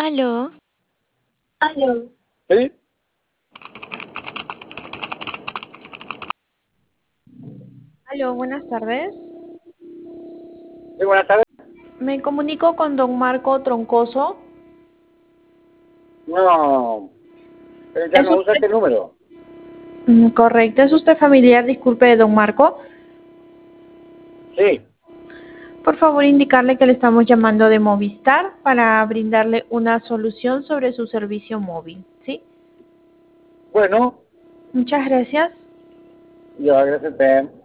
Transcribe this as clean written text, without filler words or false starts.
Aló, Aló. ¿Sí? Aló, buenas tardes. Sí, buenas tardes. Me comunico con don Marco Troncoso. No, ya ¿Es no usa usted? este número. Correcto. ¿Es usted familiar, disculpe, de don Marco? Sí. Por favor, indicarle que le estamos llamando de Movistar para brindarle una solución sobre su servicio móvil, ¿sí? Bueno, Muchas gracias. yo gracias a usted.